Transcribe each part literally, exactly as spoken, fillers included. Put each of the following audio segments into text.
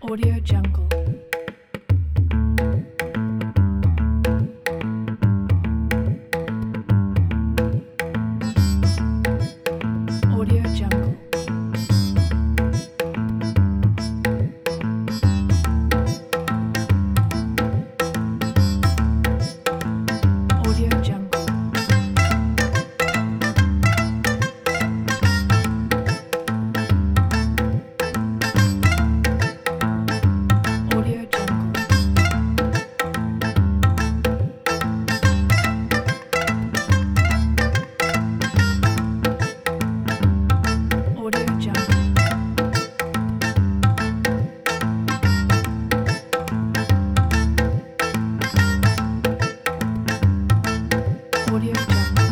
Audio Jungle. Audio Jungle. Audio Jungle. Audio Jungle. Audio Jungle. Audio Jungle.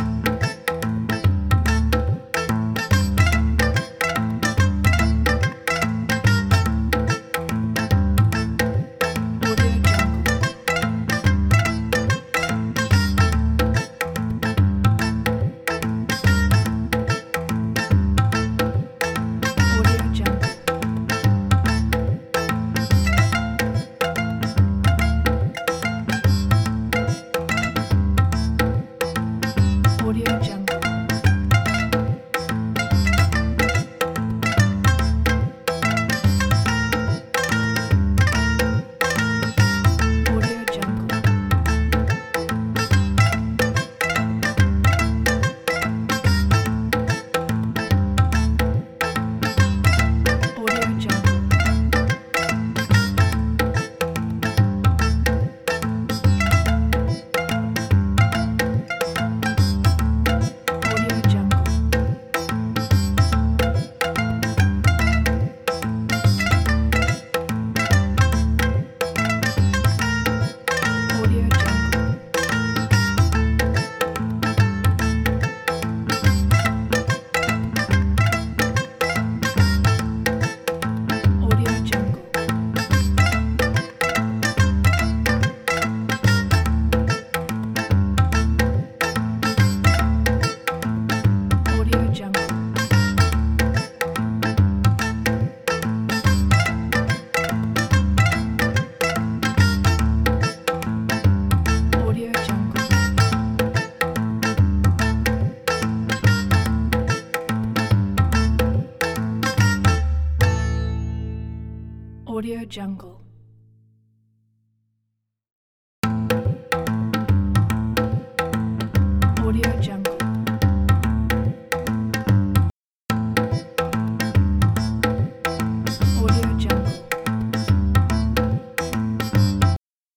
Audio Jungle. Audio Jungle. Audio Jungle. Audio Jungle. Audio Jungle. Audio Jungle. Audio Jungle. Audio Jungle. Audio Jungle. Audio Jungle. Audio Jungle.